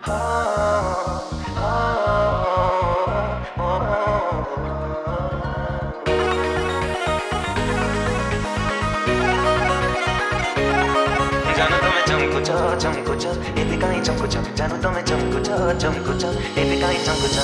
जानो तो मैं चमकुच एबे काई चमकुच जानो तो मैं चमकुच एबे काई चमकुच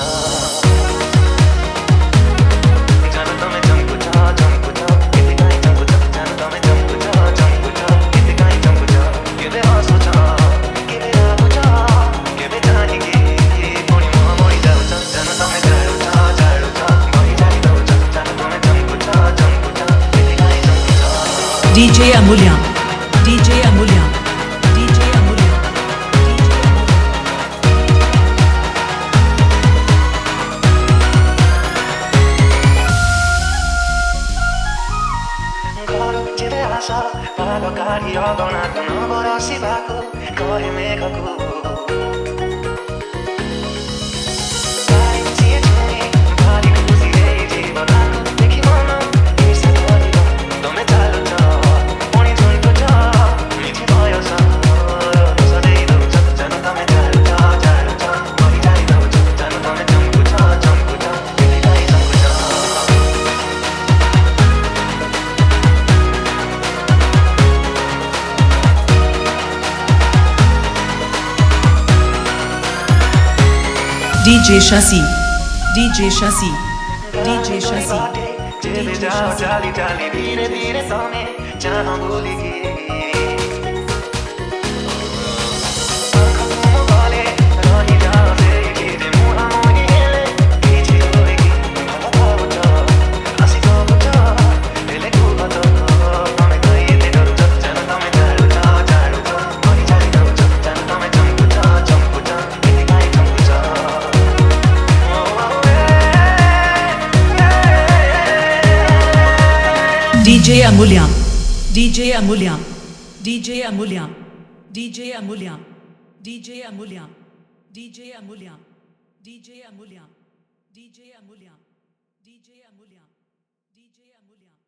जानो तो मैं चमकुच एबे काई चमकुच जानो तो मैं चमकुच एबे काई चमकुच केबे आसुच केबे आगुच केबे जानिगी पुणी मोह मोई जाउच जानो तो मैं जाडुच मोई जाई दउच जानो तो मैं चमकुच एबे काई चमकुच DJ Amulya, DJ Amulya, DJ Amulya. घर जेबे आस पालो गाडी अगौनाको नबरसी भएको गए मेघको DJ Shasi, DJ Shasi, DJ Shasi, जेबे जाओ चाली चाली धीरे धीरे तमे जहाँ भूलिगी DJ Amulya, DJ Amulya, DJ Amulya, DJ Amulya, DJ Amulya, DJ Amulya, DJ Amulya, DJ Amulya, DJ Amulya, DJ Amulya.